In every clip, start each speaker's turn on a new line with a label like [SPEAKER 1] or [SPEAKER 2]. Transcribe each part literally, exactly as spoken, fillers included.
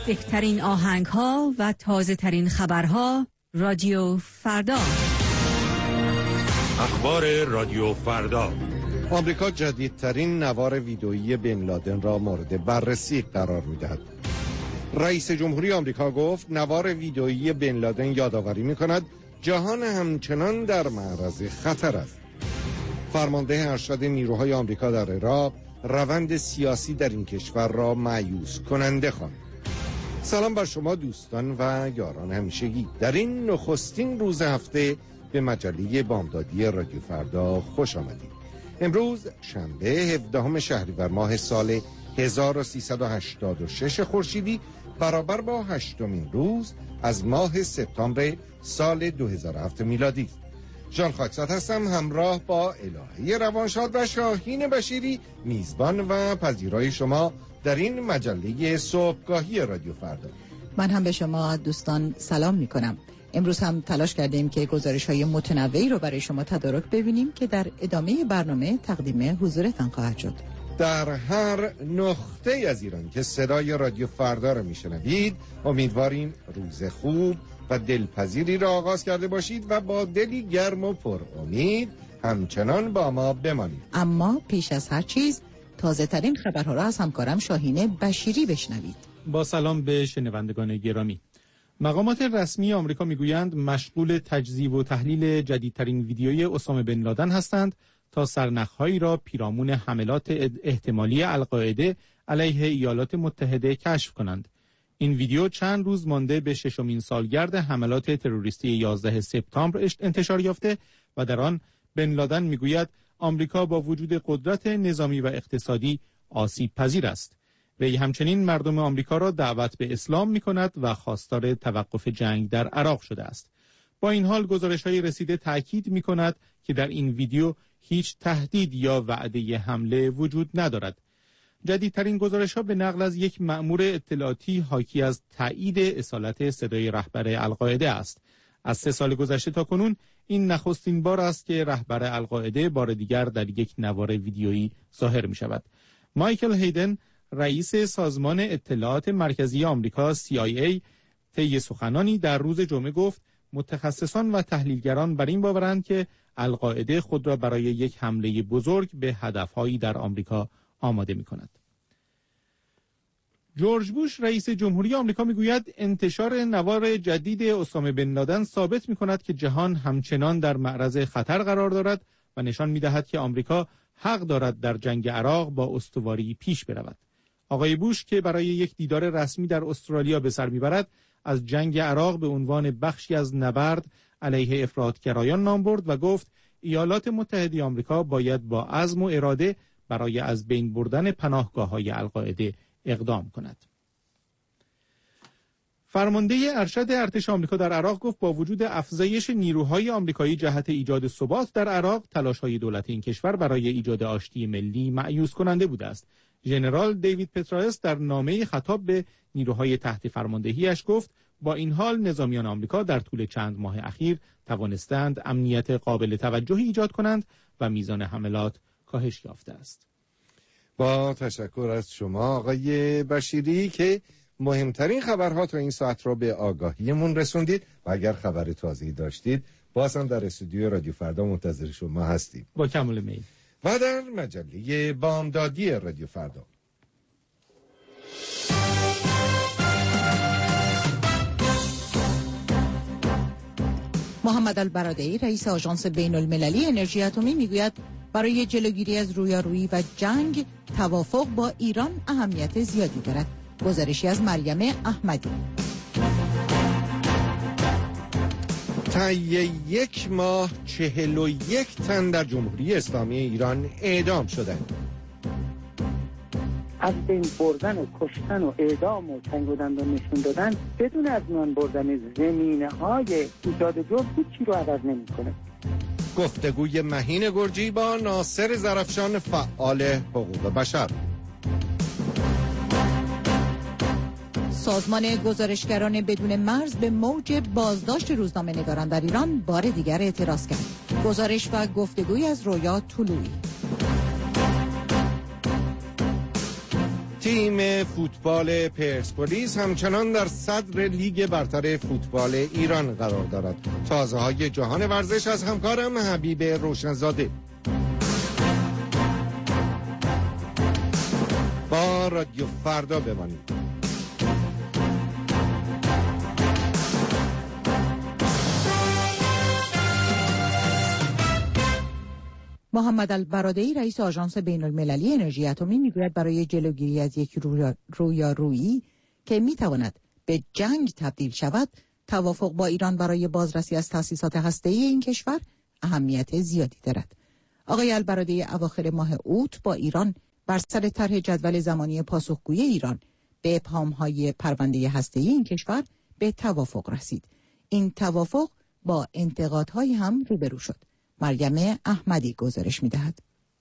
[SPEAKER 1] بهترین آهنگ ها و تازه ترین خبرها. رادیو فردا.
[SPEAKER 2] اخبار رادیو فردا.
[SPEAKER 3] آمریکا جدیدترین نوار ویدئویی بن لادن را مورد بررسی قرار می‌دهد. رئیس جمهوری آمریکا گفت نوار ویدئویی بن لادن یادآوری می‌کند جهان همچنان در معرض خطر است. فرمانده ارشد نیروهای آمریکا در عراق روند سیاسی در این کشور را مایوس کننده خواند. سلام بر شما دوستان و یاران همیشگی. در این نخستین روز هفته به مجله بامدادی رادیو فردا خوش آمدید. امروز شنبه هفدهم شهریور ماه سال هزار و سیصد و هشتاد و شش خورشیدی برابر با هشتمین روز از ماه سپتامبر سال دو هزار و هفت میلادی است. جان خاکساد هستم، همراه با الهه روانشاد و شاهین بشیری میزبان و پذیرای شما در این مجله صبحگاهی رادیو فردا.
[SPEAKER 4] من هم به شما دوستان سلام می کنم. امروز هم تلاش کردیم که گزارش‌های متنوعی رو برای شما تدارک ببینیم که در ادامه برنامه تقدیم حضورتان خواهد شد.
[SPEAKER 3] در هر نقطه از ایران که صدای رادیو فردا رو میشنوید امیدواریم روز خوب و دلپذیری را آغاز کرده باشید و با دلی گرم و پر امید همچنان با ما بمانید.
[SPEAKER 4] اما پیش از هر چیز تازه ترین خبرها را از همکارم شاهین بشیری بشنوید.
[SPEAKER 5] با سلام به شنوندگان گرامی. مقامات رسمی آمریکا میگویند مشغول تجزیه و تحلیل جدیدترین ویدیوی اسامه بن لادن هستند تا سرنخ‌هایی را پیرامون حملات احتمالی القاعده علیه ایالات متحده کشف کنند. این ویدیو چند روز مانده به ششمین سالگرد حملات تروریستی یازده سپتامبر انتشار یافته و در آن بن لادن میگوید آمریکا با وجود قدرت نظامی و اقتصادی آسیب پذیر است. وی همچنین مردم آمریکا را دعوت به اسلام می‌کند و خواستار توقف جنگ در عراق شده است. با این حال گزارش‌های رسیده تأکید می‌کند که در این ویدیو هیچ تهدید یا وعده حمله وجود ندارد. جدیدترین گزارش‌ها به نقل از یک مأمور اطلاعاتی حاکی از تایید اصالت صدای رهبر القاعده است. از سه سال گذشته تا کنون این نخستین بار است که رهبر القاعده بار دیگر در یک نوار ویدیویی ظاهر می‌شود. مایکل هیدن رئیس سازمان اطلاعات مرکزی آمریکا سی آی ای طی سخنانی در روز جمعه گفت متخصصان و تحلیلگران بر این باورند که القاعده خود را برای یک حمله بزرگ به هدفهایی در آمریکا آماده می‌کند. جورج بوش رئیس جمهوری آمریکا میگوید انتشار نوار جدید اسامه بن لادن ثابت می‌کند که جهان همچنان در معرض خطر قرار دارد و نشان می‌دهد که آمریکا حق دارد در جنگ عراق با استواری پیش برود. آقای بوش که برای یک دیدار رسمی در استرالیا به سر میبرد از جنگ عراق به عنوان بخشی از نبرد علیه افراطگرایان نام برد و گفت ایالات متحده آمریکا باید با عزم و اراده برای از بین بردن پناهگاه‌های القاعده اقدام کند. فرمانده ارشد ارتش آمریکا در عراق گفت با وجود افزایش نیروهای آمریکایی جهت ایجاد ثبات در عراق تلاش‌های دولت این کشور برای ایجاد آشتی ملی مأیوس کننده بوده است. ژنرال دیوید پترائس در نامه خطاب به نیروهای تحت فرماندهیش گفت با این حال نظامیان آمریکا در طول چند ماه اخیر توانستند امنیت قابل توجهی ایجاد کنند و میزان حملات کاهش یافته است.
[SPEAKER 3] با تشکر از شما آقای بشیری که مهمترین خبرها تا این ساعت را به آگاهیمون رسوندید و اگر خبر تازه‌ای داشتید باز هم در استودیو رادیو فردا منتظر شما هستیم
[SPEAKER 5] با کمال میل.
[SPEAKER 3] و در مجله بامدادی رادیو فردا
[SPEAKER 4] محمد البرادعی رئیس آژانس بین المللی انرژی اتمی میگوید برای جلوگیری از رویارویی و جنگ توافق با ایران اهمیت زیادی دارد. گزارشی از مریم احمدی.
[SPEAKER 3] طی یک ماه چهل و یک تن در جمهوری اسلامی ایران اعدام شدند.
[SPEAKER 6] از بین بردن و کشتن و اعدام و چنگ و دندان نشون دادن بدون از میان بردن زمینه های ایجاد جرم هیچی رو عوض نمی‌کنه.
[SPEAKER 3] گفتگوی مهین گرجی با ناصر زرفشان فعال حقوق بشر.
[SPEAKER 4] سازمان گزارشگران بدون مرز به موج بازداشت روزنامه‌نگاران در ایران بار دیگر اعتراض کرد. گزارش و گفتگوی از رویا طلویی.
[SPEAKER 3] تیم فوتبال پرسپولیس همچنان در صدر لیگ برتر فوتبال ایران قرار دارد. تازه‌های جهان ورزش از همکارم حبیب روشنزاده. با رادیو فردا بمانید.
[SPEAKER 4] محمد البرادعی رئیس آژانس بین المللی انرژی اتمی میگوید برای جلوگیری از یک رویارویی که میتواند به جنگ تبدیل شود، توافق با ایران برای بازرسی از تأسیسات هسته‌ای این کشور اهمیت زیادی دارد. آقای البرادعی اواخر ماه اوت با ایران بر سر طرح جدول زمانی پاسخگویی ایران به ابهام‌های پرونده هسته‌ای این کشور به توافق رسید. این توافق با انتقادهای هم روبرو شد. مریم احمدی گزارش می‌دهد.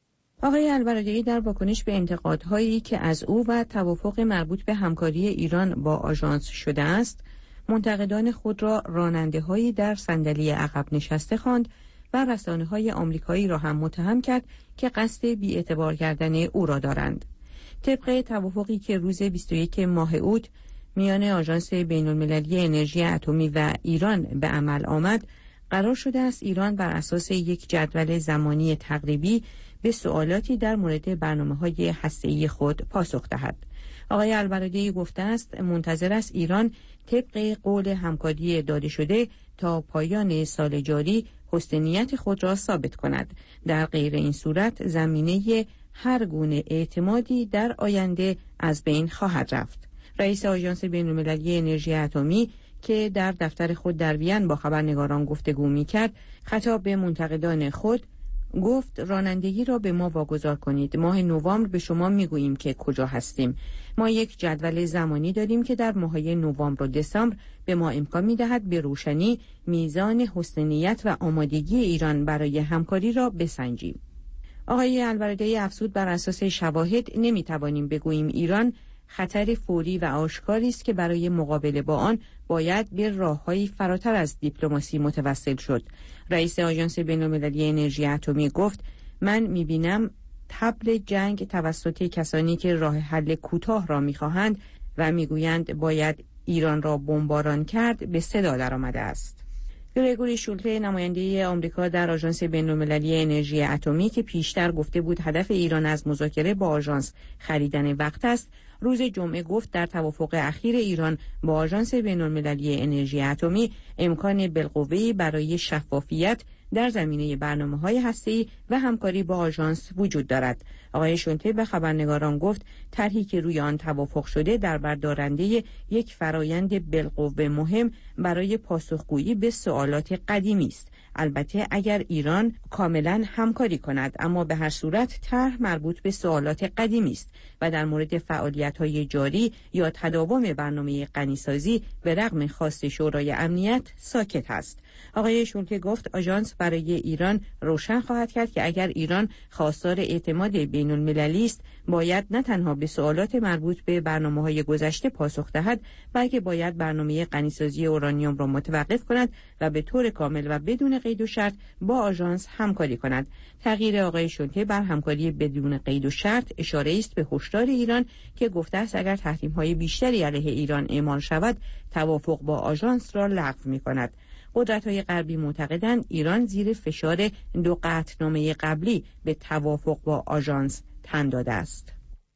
[SPEAKER 7] آقای البرادعی در واکنش به انتقادهایی که از او و توافق مربوط به همکاری ایران با آژانس شده است، منتقدان خود را راننده‌هایی در صندلی عقب نشسته خواند و رسانه‌های آمریکایی را هم متهم کرد که قصد بی‌اعتبار کردن او را دارند. طبق توافقی که روز بیست و یکم ماه اوت میان آژانس بین‌المللی انرژی اتمی و ایران به عمل آمد، قرار شده است ایران بر اساس یک جدول زمانی تقریبی به سوالاتی در مورد برنامه‌های هسته‌ای خود پاسخ دهد. آقای البرادعی گفته است منتظر است ایران طبق قول همکاری داده شده تا پایان سال جاری حسن نیت خود را ثابت کند. در غیر این صورت زمینه هر گونه اعتمادی در آینده از بین خواهد رفت. رئیس آژانس بین‌المللی انرژی اتمی که در دفتر خود در وین با خبرنگاران گفتگو می‌کرد، خطاب به منتقدان خود گفت رانندگی را به ما واگذار کنید. ماه نوامبر به شما میگوییم که کجا هستیم. ما یک جدول زمانی داریم که در ماه‌های نوامبر و دسامبر به ما امکان می‌دهد به روشنی میزان حسن نیت و آمادگی ایران برای همکاری را بسنجیم. آقای البرادعی افزود بر اساس شواهد نمی‌توانیم بگوییم ایران خطر فوری و آشکاری است که برای مقابله با آن باید به راه‌های فراتر از دیپلماسی متوسل شد. رئیس آژانس بین‌المللی انرژی اتمی گفت من می‌بینم طبل جنگ توسط کسانی که راه حل کوتاه را می‌خواهند و می‌گویند باید ایران را بمباران کرد به صدا درآمده است. گرگوری شولته نماینده آمریکا در آژانس بین‌المللی انرژی اتمی که پیشتر گفته بود هدف ایران از مذاکره با آژانس خریدن وقت است، روز جمعه گفت در توافق اخیر ایران با آژانس بین‌المللی انرژی اتمی امکان بالقوه‌ای برای شفافیت در زمینه برنامه‌های هسته‌ای و همکاری با آژانس وجود دارد. آقای شولته به خبرنگاران گفت طرحی که روی آن توافق شده در بر دارنده یک فرایند بالقوه مهم برای پاسخگویی به سوالات قدیمی است. البته اگر ایران کاملا همکاری کند، اما به هر صورت طرح مربوط به سوالات قدیمی است و در مورد فعالیت‌های جاری یا تداوم برنامه غنیسازی به رغم خواست شورای امنیت ساکت است. آقای شولته گفت آژانس برای ایران روشن خواهد کرد که اگر ایران خواستار اعتماد بین المللی است، باید نه تنها به سوالات مربوط به برنامه‌های گذشته پاسخ دهد، بلکه باید برنامه غنیسازی اورانیوم را متوقف کند و به طور کامل و بدون قید و شرط با آژانس همکاری کند. تغییر آقای شولته بر همکاری بدون قید و شرط اشاره است به هشدار ایران که گفته است اگر تحریم‌های بیشتری علیه ایران اعمال شود، توافق با آژانس را لغو می‌کند. قدرت‌های غربی معتقدند ایران زیر فشار دو قطعنامه قبلی به توافق با آژانس تن داده است.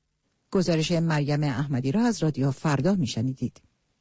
[SPEAKER 4] گزارش مریم احمدی را از رادیو فردا میشنیدید.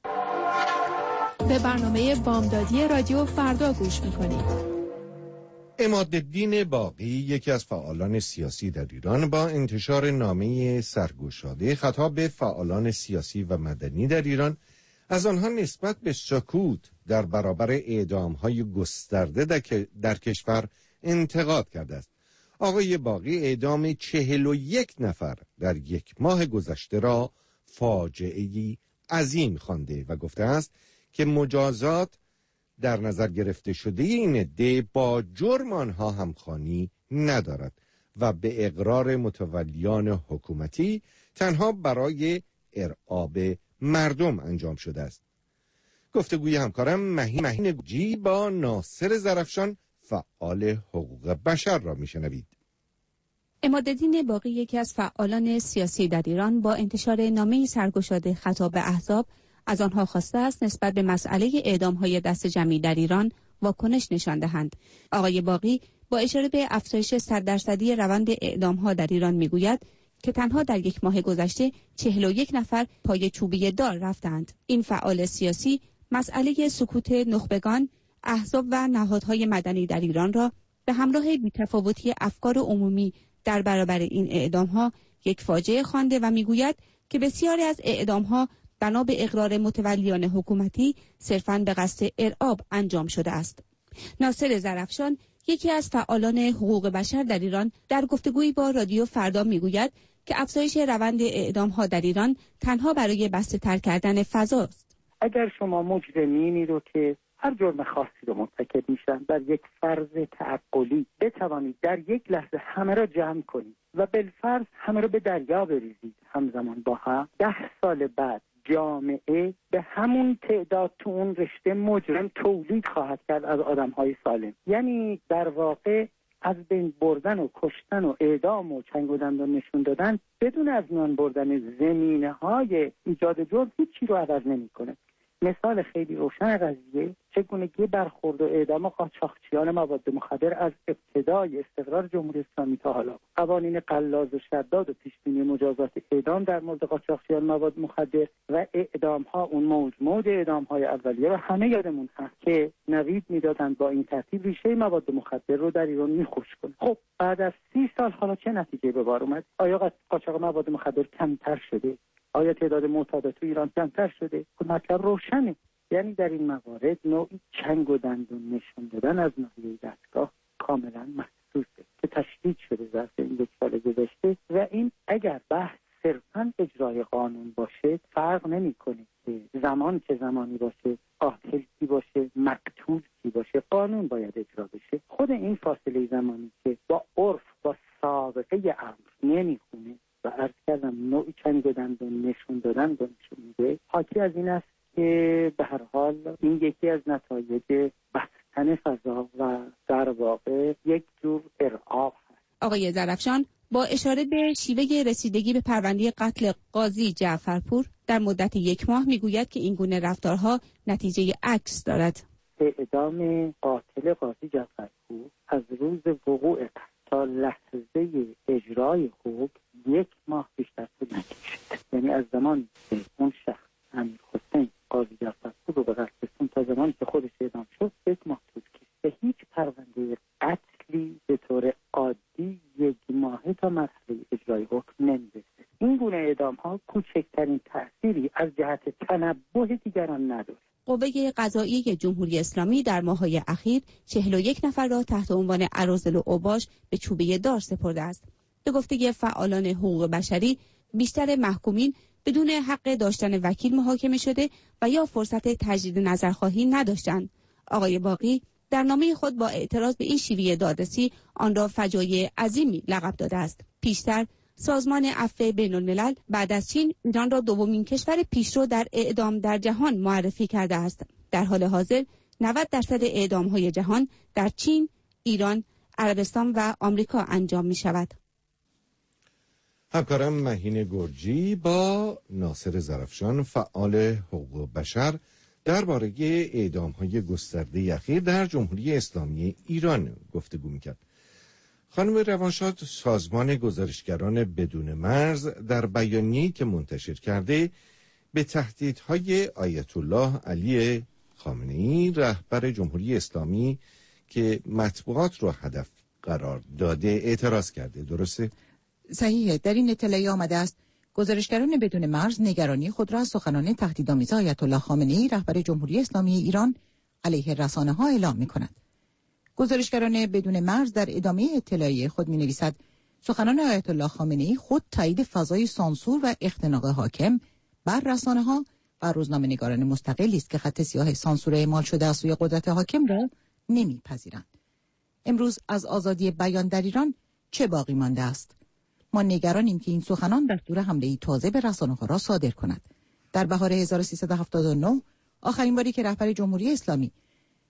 [SPEAKER 8] به برنامه بامدادی رادیو فردا گوش میکنید.
[SPEAKER 3] عمادالدین باقی، یکی از فعالان سیاسی در ایران، با انتشار نامه سرگشاده خطاب به فعالان سیاسی و مدنی در ایران از آنها نسبت به سکوت در برابر اعدام‌های گسترده در کشور انتقاد کرده است. آقای باقی اعدام چهل و یک نفر در یک ماه گذشته را فاجعه‌ای عظیم خوانده و گفته است که مجازات در نظر گرفته شده این عده با جرم آنها همخوانی ندارد و به اقرار متولیان حکومتی تنها برای ارعاب مردم انجام شده است. گفتگوی همکارم مهین مهین گوجی با ناصر زرفشان، فعال حقوق بشر، را میشنوید.
[SPEAKER 9] عمادالدین باقی، یکی از فعالان سیاسی در ایران، با انتشار نامه‌ای سرگشاده خطاب به احزاب از آنها خواسته است نسبت به مسئله اعدام‌های دست جمعی در ایران واکنش نشان دهند. آقای باقی با اشاره به افزایش صد درصدی روند اعدام‌ها در ایران میگوید که تنها در یک ماه گذشته چهل و یک نفر پای چوبی دار رفتند. این فعال سیاسی مسئله سکوت نخبگان، احزاب و نهادهای مدنی در ایران را به همراه بی‌تفاوتی افکار عمومی در برابر این اعدام‌ها یک فاجعه خوانده و میگوید که بسیاری از اعدام‌ها بنا به اقرار متولیان حکومتی صرفاً به قصد ارعاب انجام شده است. ناصر زرافشان، یکی از فعالان حقوق بشر در ایران، در گفتگویی با رادیو فردا میگوید که افزایش روند اعدام‌ها در ایران تنها برای بسته-تر کردن فضاست.
[SPEAKER 6] اگر شما مجرمینی رو که هر جرم خاصی رو مرتکب میشن در یک فرض تعقلی بتوانید در یک لحظه همه را جمع کنید و بالفرض همه را به دریا بریزید همزمان با هم، ده سال بعد جامعه به همون تعداد تو اون رشته مجرم تولید خواهد کرد از آدم‌های سالم. یعنی در واقع از بین بردن و کشتن و اعدام و چنگ و دندان نشون دادن بدون از میان بردن زمینه‌های ایجاد جرم هیچی رو عوض نمی‌کنه. مثال خیلی روشن قضیه چگونگی برخورد و اعدام قاچاقچیان مواد مخدر از ابتدای استقرار جمهوری اسلامی تا حالا. قوانین غلاظ و شداد و پیشبینی مجازات اعدام در مورد قاچاقچیان مواد مخدر و اعدام ها، اون موج موج اعدام های اولیه رو همه یادمون هست که نوید میدادند با این ترتیب ریشه مواد مخدر رو در ایران میخوش کنه. خب بعد از سی سال حالا چه نتیجه به بار اومد؟ آیا قاچاق مواد مخدر کمتر شده؟ آیا تعداد معتادات تو ایران کمتر شده؟ خب مطلب روشنه. یعنی در این موارد نوعی چنگ و دندون نشون دادن از ناحیه دستگاه کاملا محسوسه که تشدید شده ظرف این یک سال گذشته و این اگر بحث صرفاً اجرای قانون باشه فرق نمی‌کنه که زمان که زمانی باشه، قاتل کی باشه، مقتول کی باشه، قانون باید اجرا بشه. خود این فاصله زمانی که با عرف با سابقه امر نمیخونه و عرض کردم نوعی چنگ و دندون نشون دادن رو نشون میده، حاکی از این است که به هر حال این یکی از نتایج بستن فضا و در واقع یک جور ارعاب هست.
[SPEAKER 9] آقای زرافشان با اشاره به شیوه رسیدگی به پرونده قتل قاضی جعفرپور در مدت یک ماه میگوید که این گونه رفتارها نتیجه عکس دارد.
[SPEAKER 6] اعدام قاتل قاضی جعفرپور از روز وقوع تا لحظه اجرای حکم یک ماه بیشتر طول نکشید. یعنی از زمان که اون شخص امیر حسین قاضی جعفرپور رو به قتل رسوند تا زمانی که خودش اعدام شد یک ماه طول کشید. به هیچ پرونده قتلی به طور عادی یک ماهه تا مرحله اجرای حکم نمیرسه. این گونه اعدام ها کوچکترین تأثیری از جهت تنبه دیگران نداره.
[SPEAKER 9] قوه قضاییه جمهوری اسلامی در ماه‌های اخیر چهل و یک نفر را تحت عنوان اراذل و اوباش به چوبه دار سپرده است. به گفته فعالان حقوق بشری، بیشتر محکومین بدون حق داشتن وکیل محاکمه شده و یا فرصت تجدید نظرخواهی نداشتند. آقای باقی در نامه خود با اعتراض به این شیوه دادرسی آن را فجایع عظیمی لقب داده است. پیشتر سازمان عفو بین‌الملل بعد از چین ایران را دومین کشور پیشرو در اعدام در جهان معرفی کرده است. در حال حاضر نود درصد اعدام‌های جهان در چین، ایران، عربستان و آمریکا انجام می‌شود.
[SPEAKER 3] همکارم مهین گرجی با ناصر زرافشان فعال حقوق بشر درباره اعدام‌های گسترده اخیر در جمهوری اسلامی ایران گفتگو می‌کرد. خانم روانشاد، سازمان گزارشگران بدون مرز در بیانیه‌ای که منتشر کرده به تهدیدهای آیت الله علی خامنه‌ای رهبر جمهوری اسلامی که مطبوعات رو هدف قرار داده اعتراض کرده، درسته؟
[SPEAKER 4] صحیحه. در این اطلاعیه آمده است گزارشگران بدون مرز نگرانی خود را از سخنان تهدیدآمیز آیت الله خامنه‌ای رهبر جمهوری اسلامی ایران علیه رسانه‌ها اعلام می‌کنند. گزارشگران بدون مرز در ادامه اطلاعیه خود می‌نویسد سخنان آیت الله خامنه‌ای خود تایید فضای سانسور و اختناق حاکم بر رسانه‌ها و روزنامه‌نگاران مستقلی است که خط سیاه سانسور اعمال شده از سوی قدرت حاکم را نمی‌پذیرند. امروز از آزادی بیان در ایران چه باقی مانده است؟ ما نگرانیم که این سخنان دستور حمله‌ای تازه به رسانه‌ها را صادر کند. در بهار هزار و سیصد و هفتاد و نه آخرین باری که رهبر جمهوری اسلامی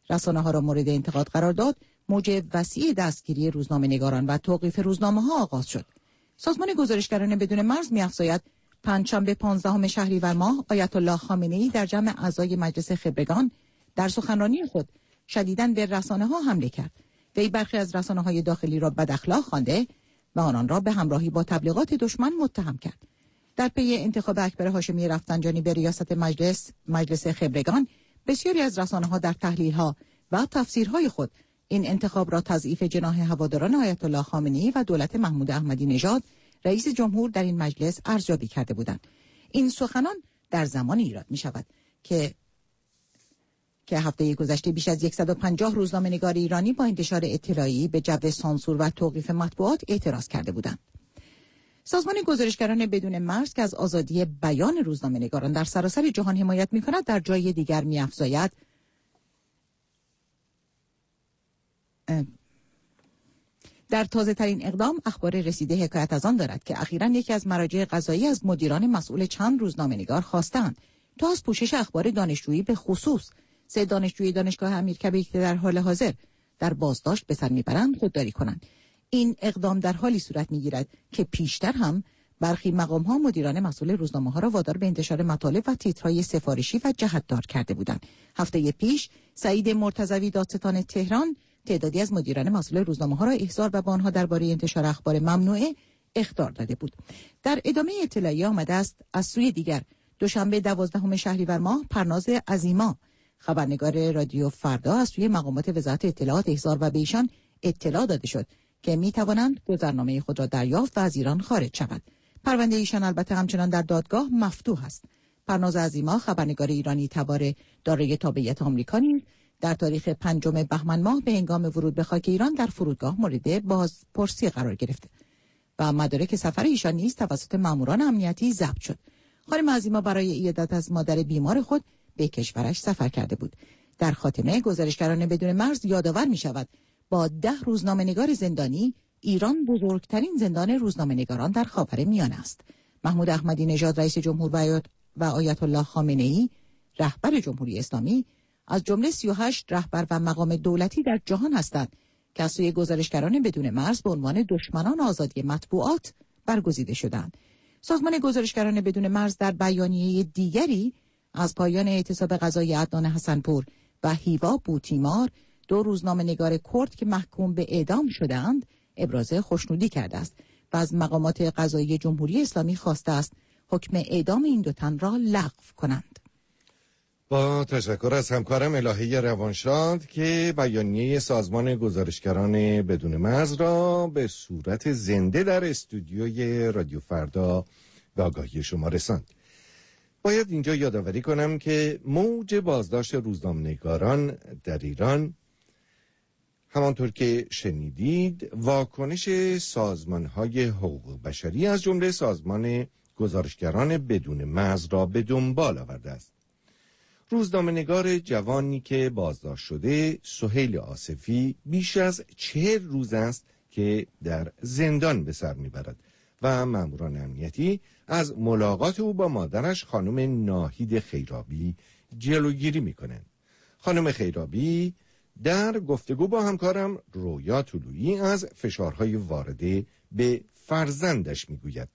[SPEAKER 4] رسانه‌ها را مورد انتقاد قرار داد، موج وسیع دستگیری روزنامه‌نگاران و توقیف روزنامه‌ها آغاز شد. سازمان گزارشگران بدون مرز می‌افزاید پنجشنبه پانزدهم شهریور ماه آیت الله خامنه‌ای در جمع اعضای مجلس خبرگان در سخنرانی خود شدیداً به رسانه‌ها حمله کرد. وی برخی از رسانه‌های داخلی را بداخلاق خوانده و آنان را به همراهی با تبلیغات دشمن متهم کرد. در پی انتخاب اکبر هاشمی رفسنجانی به ریاست مجلس مجلس خبرگان، بسیاری از رسانه‌ها در تحلیل‌ها و تفسیرهای خود این انتخاب را تضعیف جناح هواداران آیت الله خامنه‌ای و دولت محمود احمدی نژاد رئیس جمهور در این مجلس ارزیابی کرده بودند. این سخنان در زمانی ایراد می‌شود که که هفته گذشته بیش از صد و پنجاه روزنامه‌نگار ایرانی با انتشار اطلاعی به جو سانسور و توقیف مطبوعات اعتراض کرده بودند. سازمان گزارشگران بدون مرز که از آزادی بیان روزنامه‌نگاران در سراسر جهان حمایت می‌کند، در جای دیگر می‌افزاید در تازه ترین اقدام اخبار رسیده حکایت از آن دارد که اخیراً یکی از مراجع قضایی از مدیران مسئول چند روزنامه‌نگار خواستند تا از پوشش اخبار دانشجویی به خصوص سه دانشجوی دانشگاه امیرکبیر که در حال حاضر در بازداشت به سر میبرند خودداری کنند. این اقدام در حالی صورت میگیرد که پیشتر هم برخی مقام‌ها مدیران مسئول روزنامه‌ها را وادار به انتشار مطالب و تیترهای سفارشی و جهت‌دار کرده بودند. هفته پیش سعید مرتضوی دادستان تهران تعدادی از مدیران مسئول روزنامه‌ها را احضار و به آنها درباره انتشار اخبار ممنوعه اخطار داده بود. در ادامه اطلاعیه آمده است از سوی دیگر دوشنبه دوازدهم شهریور ماه پرناز عظیما خبرنگار رادیو فردا از سوی مقامات وزارت اطلاعات احضار و به ایشان اطلاع داده شد که می توانند گذرنامه خود را دریافت و از ایران خارج شود. پرونده ایشان البته همچنان در دادگاه مفتوح است. پرناز عظیما خبرنگار ایرانی تبار دارای تابعیت آمریکا نیز در تاریخ پنجم بهمن ماه به هنگام ورود به خاک ایران در فرودگاه مورد بازپرسی قرار گرفت و مدارک سفر ایشان نیز توسط ماموران امنیتی ضبط شد. خانم عظیما برای عیادت از مادر بیمار خود به کشورش سفر کرده بود. در خاتمه گزارشگران بدون مرز یادآور می شود با ده روزنامه‌نگار زندانی ایران بزرگترین زندان روزنامه‌نگاران در خاورمیانه است. محمود احمدی نژاد رئیس جمهور و آیت الله خامنه‌ای رهبر جمهوری اسلامی از جمله سی و هشت رهبر و مقام دولتی در جهان هستند که از سوی گزارشگران بدون مرز به عنوان دشمنان آزادی مطبوعات برگزیده شدند. سازمان گزارشگران بدون مرز در بیانیه دیگری از پایان اعتصاب قضایی عدنان حسنپور و هیوا بوتیمار، دو روزنامه‌نگار کرد که محکوم به اعدام شدند، ابراز خوشنودی کرده است و از مقامات قضایی جمهوری اسلامی خواسته است حکم اعدام این دو تن را لغو کنند.
[SPEAKER 3] با تشکر از همکارم الهه روانشاد که بیانیه سازمان گزارشگران بدون مرز را به صورت زنده در استودیوی رادیو فردا به آگاهی شما رساند. باید اینجا یادآوری کنم که موج بازداشت روزنامه‌نگاران در ایران، همانطور که شنیدید، واکنش سازمان‌های حقوق بشری از جمله سازمان گزارشگران بدون مرز را به دنبال آورده است. روزنامه‌نگار جوانی که بازداشت شده، سهیل آصفی، بیش از چهل روز است که در زندان به سر میبرد و ماموران امنیتی از ملاقات او با مادرش خانم ناهید خیرابی جلوگیری میکنند. خانم خیرابی در گفتگو با همکارم رویا طلویی از فشارهای وارده به فرزندش میگوید.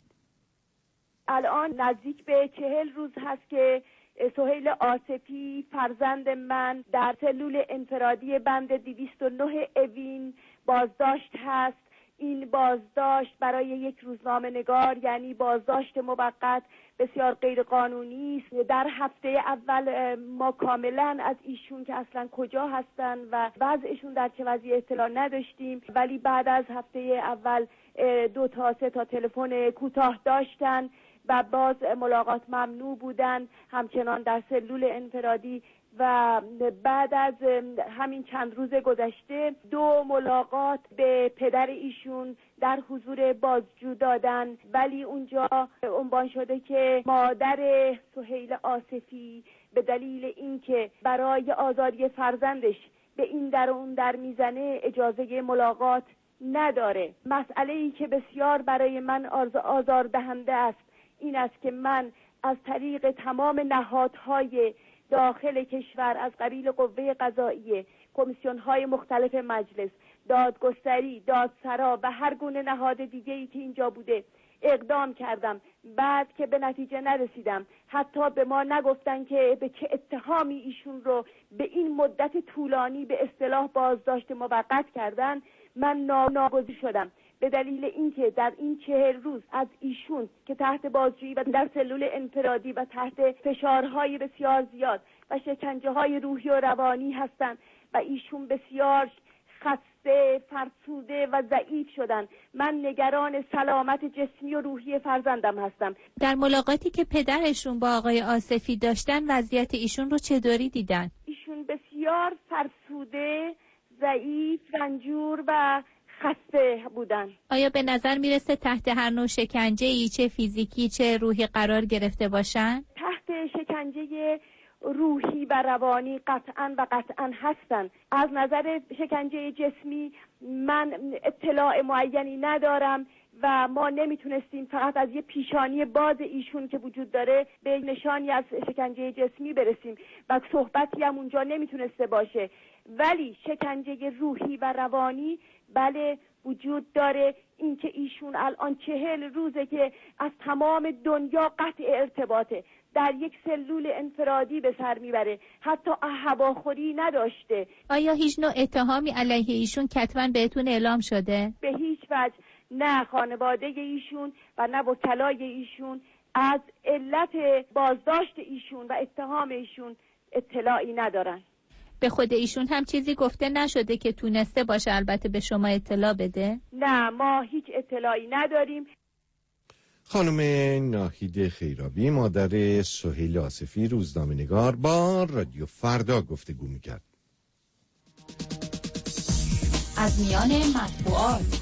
[SPEAKER 10] الان نزدیک به چهل روز هست که سهیل آصفی فرزند من در سلول انفرادی بند دویست و نه اوین بازداشت هست. این بازداشت برای یک روزنامه نگار یعنی بازداشت موقت بسیار غیر قانونی است. در هفته اول ما کاملا از ایشون که اصلا کجا هستن و وضعشون در چه وضعی اطلاع نداشتیم، ولی بعد از هفته اول دو تا سه تا تلفن کوتاه داشتن و باز ملاقات ممنوع بودن، همچنان در سلول انفرادی. و بعد از همین چند روز گذشته دو ملاقات به پدر ایشون در حضور بازجو دادن، ولی اونجا عنوان شده که مادر سهیل آصفی به دلیل اینکه برای آزادی فرزندش به این در و اون در میزنه اجازه ملاقات نداره. مسئله ای که بسیار برای من آزار دهنده است این است که من از طریق تمام نهادهای داخل کشور از قبیل قوه قضاییه، کمیسیون‌های مختلف مجلس، دادگستری، دادسرا و هر گونه نهاد دیگه‌ای که اینجا بوده اقدام کردم. بعد که به نتیجه نرسیدم، حتی به ما نگفتن که به چه اتهامی ایشون رو به این مدت طولانی به اصطلاح بازداشت موقت کردن، من ناگزیر شدم به دلیل اینکه در این چهل روز از ایشون که تحت بازجویی و در سلول انفرادی و تحت فشارهای بسیار زیاد و شکنجه‌های روحی و روانی هستند و ایشون بسیار خسته، فرسوده و ضعیف شدن. من نگران سلامت جسمی و روحی فرزندم هستم.
[SPEAKER 11] در ملاقاتی که پدرشون با آقای آصفی داشتن وضعیت ایشون رو چطوری دیدن؟
[SPEAKER 10] ایشون بسیار فرسوده، ضعیف، رنجور و خسته بودن.
[SPEAKER 11] آیا به نظر میرسه تحت هر نوع شکنجه‌ای، چه فیزیکی چه روحی، قرار گرفته باشن؟
[SPEAKER 10] تحت شکنجه روحی و روانی قطعاً و قطعاً هستن. از نظر شکنجه جسمی من اطلاع معینی ندارم و ما نمیتونستیم فقط از یه پیشانی باز ایشون که وجود داره به نشانی از شکنجه جسمی برسیم و صحبتی هم اونجا نمیتونسته باشه، ولی شکنجه روحی و روانی بله وجود داره. اینکه ایشون الان چهل روزه که از تمام دنیا قطع ارتباطه، در یک سلول انفرادی به سر میبره، حتی هواخوری نداشته.
[SPEAKER 11] آیا هیچ نوع اتهامی علیه ایشون کتباً بهتون اعلام شده؟
[SPEAKER 10] به هیچ وجه نه خانواده ایشون و نه وکلای ایشون از علت بازداشت ایشون و اتهام ایشون اطلاعی ندارن.
[SPEAKER 11] به خود ایشون هم چیزی گفته نشده که تونسته باشه البته به شما اطلاع بده؟
[SPEAKER 10] نه، ما هیچ اطلاعی نداریم.
[SPEAKER 3] خانم ناهید خیرابی مادر سهیل آصفی روزنامه‌نگار با رادیو فردا گفتگو می‌کرد.
[SPEAKER 12] از میان مطبوعات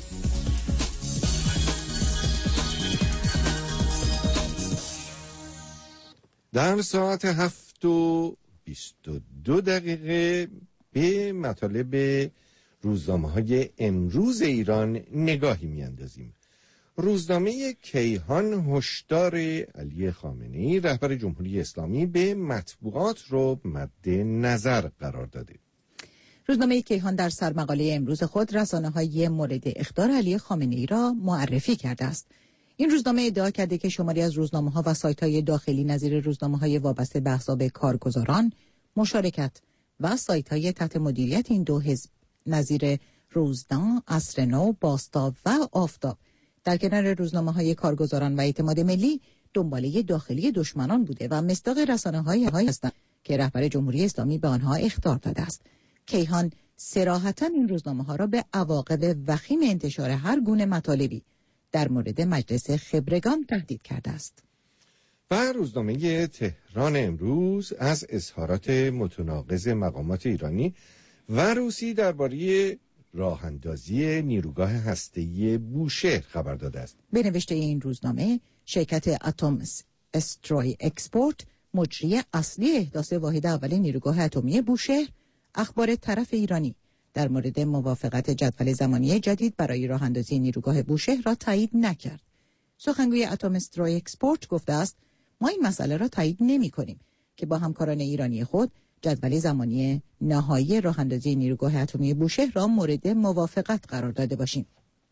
[SPEAKER 3] در ساعت هفت و بیست و دو دقیقه به مطالب روزنامه‌های امروز ایران نگاهی می‌اندازیم. روزنامه کیهان هشدار علی خامنه‌ای رهبر جمهوری اسلامی به مطبوعات رو مد نظر قرار داده.
[SPEAKER 4] روزنامه کیهان در سرمقاله امروز خود رسانه‌های مورد اخطار علی خامنه‌ای را معرفی کرده است. این روزنامه ادعا کرده که شماری از روزنامه‌ها و سایت‌های داخلی نظیر روزنامه‌های وابسته به احزاب کارگزاران، مشارکت و سایت‌های تحت مدیریت این دو حزب نظیر روزنا، عصر نو، باستا و آفتاب در کنار روزنامه‌های کارگزاران و اعتماد ملی دنباله داخلی دشمنان بوده و مصداق رسانه‌های هستند که رهبر جمهوری اسلامی به آنها اخطار داده است. کیهان صراحتاً این روزنامه‌ها را به عواقب وخیم انتشار هر گونه مطالبی در مورد مجلس خبرگان تهدید کرده است.
[SPEAKER 3] و روزنامه تهران امروز از اظهارات متناقض مقامات ایرانی و روسی درباره راه اندازی نیروگاه هسته‌ای بوشهر خبر داده است.
[SPEAKER 4] به نوشته این روزنامه، شرکت اتم استروی اکسپورت، مجری اصلی احداث واحد اول نیروگاه اتمی بوشهر، اخبار طرف ایرانی در مورد موافقت جدول زمانی جدید برای راه اندازی نیروگاه بوشهر را تایید نکرد. سخنگوی اتم استروی اکسپورت گفته است: ما این مسئله را تایید نمی‌کنیم که با همکاران ایرانی خود جدول زمانی نهایی راه اندازی نیروگاه اتمی بوشهر را مورد موافقت قرار داده باشیم.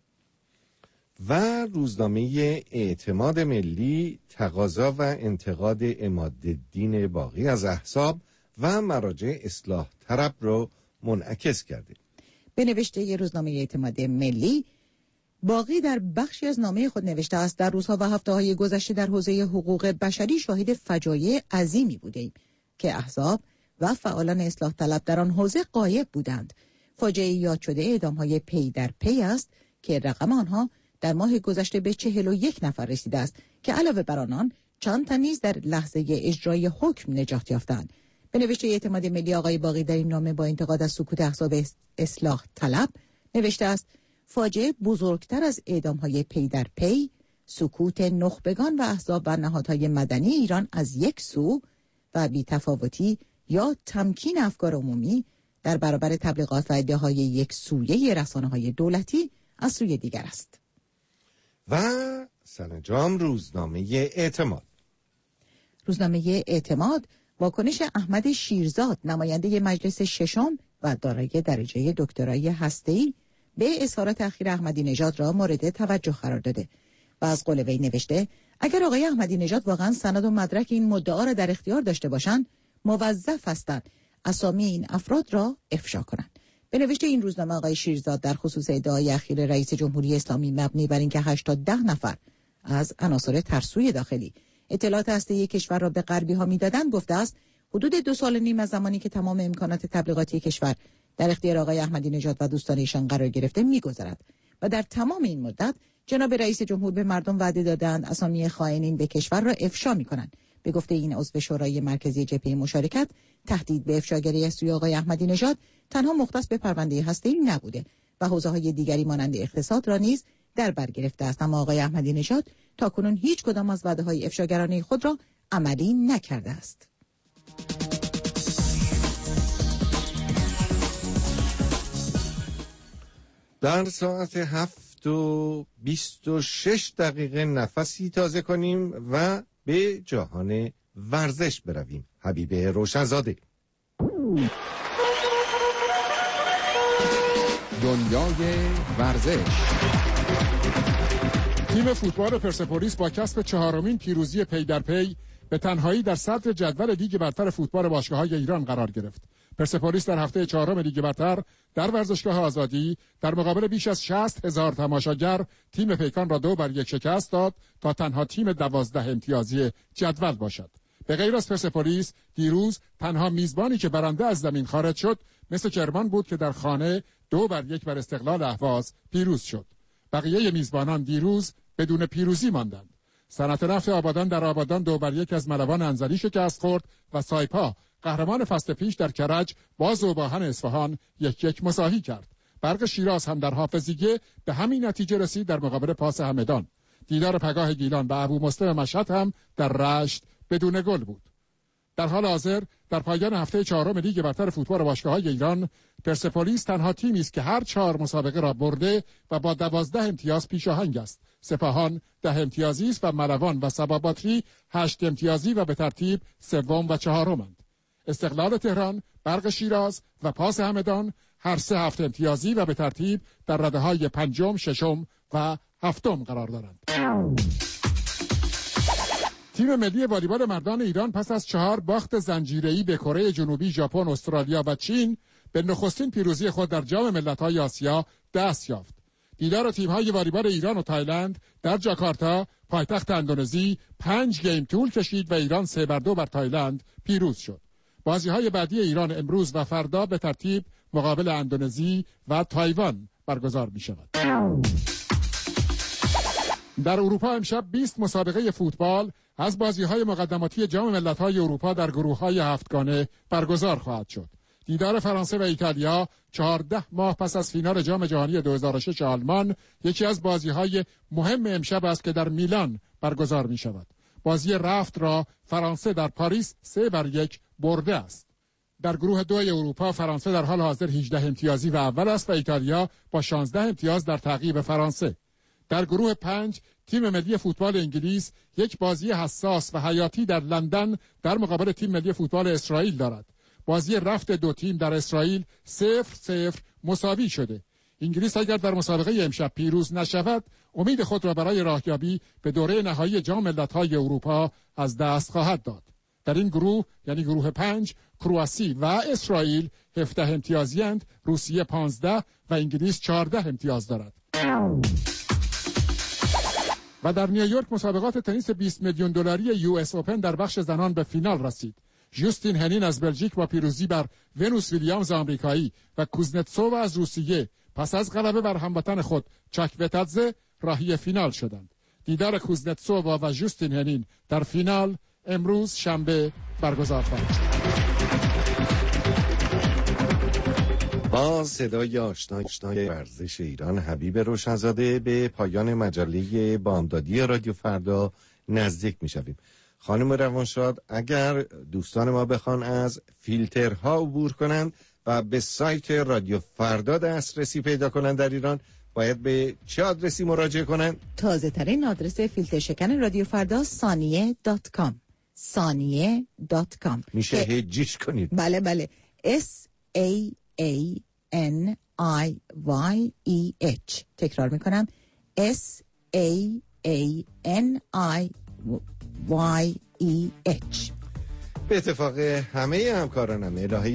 [SPEAKER 3] و روزنامه اعتماد ملی تقاضا و انتقاد عمادالدین باقی از احزاب و مراجع اصلاح طلب را منعکس کرده.
[SPEAKER 4] به نوشته روزنامه اعتماد ملی، باقی در بخشی از نامه خود نوشته است: در روزها و هفته‌های گذشته در حوزه حقوق بشری شاهد فجایع عظیمی بودیم که احزاب و فعالان اصلاح طلب در آن حوزه غایب بودند. فاجعه یاد شده اعدام‌های پی در پی است که رقم آنها در ماه گذشته به چهل و یک نفر رسیده است که علاوه بر آنان چند تن نیز در لحظه اجرای حکم نجات یافتند. به نوشته اعتماد ملی، آقای باقی در این نامه با انتقاد از سکوت احزاب اصلاح طلب نوشته است: فاجعه بزرگتر از اعدام‌های پی در پی، سکوت نخبگان و احزاب و نهادهای مدنی ایران از یک سو و بی‌تفاوتی یا تمکین افکار عمومی در برابر تبلیغات و ادعاهای یک سویه رسانه‌های دولتی از سوی دیگر است.
[SPEAKER 3] و سرانجام روزنامه اعتماد.
[SPEAKER 4] روزنامه اعتماد واکنش احمد شیرزاد نماینده مجلس ششم و دارای درجه دکترای هسته‌ای به اظهارات اخیر احمدی نژاد را مورد توجه قرار داده و از قول وی نوشته اگر آقای احمدی نژاد واقعا سند و مدرک این مدعا را در اختیار داشته باشند موظف هستند اسامی این افراد را افشا کنند. به نوشته این روزنامه آقای شیرزاد در خصوص ادعای اخیر رئیس جمهوری اسلامی مبنی بر اینکه هشت تا ده نفر از عناصر ترسوی داخلی اطلاعات هسته‌ای کشور را به غربی ها میدادند گفته است حدود دو سال نیم از زمانی که تمام امکانات تبلیغاتی کشور در اختیار آقای احمدی نژاد و دوستان ایشان قرار گرفته میگذرد و در تمام این مدت جناب رئیس جمهور به مردم وعده دادند اسامی خائنین به کشور را افشا میکنند. به گفته این عضو شورای مرکزی جبهه مشارکت تهدید به افشاگری از سوی آقای احمدی نژاد تنها مختص به پرونده هسته‌ای نبوده و حوزه‌های دیگری مانند اقتصاد را نیز در بر گرفته است، اما آقای احمدی نژاد تاکنون هیچ کدام از وعده‌های افشاگرانه خود را عملی نکرده است.
[SPEAKER 3] در ساعت هفت و بیست و شش دقیقه نفسی تازه کنیم و به جهان ورزش برویم. حبیب روشنزاده.
[SPEAKER 13] دنیای ورزش. تیم فوتبال پرسپولیس با کسب چهارمین پیروزی پی در پی به تنهایی در صدر جدول لیگ برتر فوتبال باشگاه‌های ایران قرار گرفت. پرسپولیس در هفته چهارم لیگ برتر در ورزشگاه آزادی در مقابل بیش از شصت هزار تماشاگر تیم پیکان را دو بر یک شکست داد تا تنها تیم دوازده امتیازی جدول باشد. به غیر از پرسپولیس دیروز تنها میزبانی که برنده از زمین خارج شد مثل کرمان بود که در خانه دو بر یک بر استقلال اهواز پیروز شد. بقیه میزبانان دیروز بدون پیروزی ماندند. صنعت نفت آبادان در آبادان دو بر یک از ملوان انزلی شکست خورد و سایپا قهرمان فصل پیش در کرج با ذوباهن اصفهان یک یک مساوی کرد. برق شیراز هم در حافظیه به همین نتیجه رسید در مقابل پاس همدان. دیدار پگاه گیلان و ابو مسلم مشهد هم در رشت بدون گل بود. در حال حاضر در پایان هفته چهارم لیگ برتر فوتبال باشگاه‌های ایران پرسپولیس تنها تیمی است که هر چهار مسابقه را برده و با دوازده امتیاز پیشاهنگ است. سپاهان ده امتیازی است و ملوان و سباباتری هشت امتیازی و به ترتیب سوم و چهارمند. استقلال تهران، برق شیراز و پاس همدان هر سه هفت امتیازی و به ترتیب در رده‌های پنجم، ششم و هفتم قرار دارند. تیم ملی والیبال مردان ایران پس از چهار باخت زنجیره‌ای به کره جنوبی، ژاپن، استرالیا و چین به نخستین پیروزی خود در جام ملت‌های آسیا دست یافت. دیدار تیم‌های والیبال ایران و تایلند در جاکارتا پایتخت اندونزی پنج گیم طول کشید و ایران سه بر دو بر تایلند پیروز شد. بازی‌های بعدی ایران امروز و فردا به ترتیب مقابل اندونزی و تایوان برگزار می‌شود. در اروپا امشب بیست مسابقه فوتبال از بازی‌های مقدماتی جام ملت‌های اروپا در گروه‌های هفتگانه برگزار خواهد شد. دیدار فرانسه و ایتالیا چهارده ماه پس از فینال جام جهانی دو هزار و شش آلمان یکی از بازی‌های مهم امشب است که در میلان برگزار می‌شود. بازی رفت را فرانسه در پاریس سه بر یک برده است. در گروه دو اروپا فرانسه در حال حاضر هجده امتیازی و اول است و ایتالیا با شانزده امتیاز در تعقیب فرانسه. در گروه پنج تیم ملی فوتبال انگلیس یک بازی حساس و حیاتی در لندن در مقابل تیم ملی فوتبال اسرائیل دارد. بازی رفت دو تیم در اسرائیل صفر صفر مساوی شده. انگلیس اگر در مسابقه امشب پیروز نشود امید خود را برای راهیابی به دوره نهایی جام ملت‌های اروپا از دست خواهد داد. در این گروه یعنی گروه پنج کرواسی و اسرائیل هفده امتیازی اند، روسیه پانزده و انگلیس چهارده امتیاز دارد. و در نیویورک مسابقات تنیس بیست میلیون دلاری یو اس اوپن در بخش زنان به فینال رسید. ژوستین هنین از بلژیک با پیروزی بر ونوس ویلیامز آمریکایی و کوزنتسووا از روسیه پس از غلبه بر هموطن خود چاکوتادزه راهی فینال شدند. دیدار کوزنتسووا و ژوستین هنین در فینال امروز شنبه برگزار خواهد شد.
[SPEAKER 3] با صدای آشنای ورزش ایران حبیب روشنزاده به پایان مجله بامدادی رادیو فردا نزدیک می‌شویم. خانم روانشاد، اگر دوستان ما بخوان از فیلترها عبور کنند و به سایت رادیو فردا دسترسی پیدا کنند در ایران، باید به چه آدرسی مراجعه کنند؟
[SPEAKER 4] تازه ترین آدرس فیلتر شکن رادیو فردا ثانیه دات کام. ثانیه دات کام.
[SPEAKER 3] میشه هجیش کنید.
[SPEAKER 4] بله بله. S A A N I Y E H. تکرار میکنم S A A N I Y E H.
[SPEAKER 3] به اتفاق همه همکارانم الهه